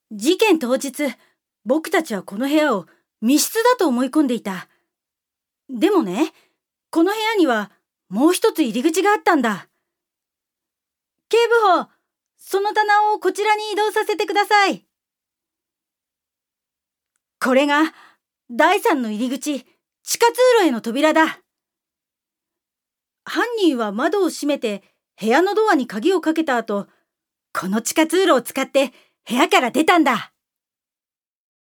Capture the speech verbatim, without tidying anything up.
事件当日、僕たちはこの部屋を密室だと思い込んでいた。でもね、この部屋にはもう一つ入り口があったんだ。警部補、その棚をこちらに移動させてください。これがだいさんの入り口、地下通路への扉だ。犯人は窓を閉めて部屋のドアに鍵をかけた後、この地下通路を使って部屋から出たんだ。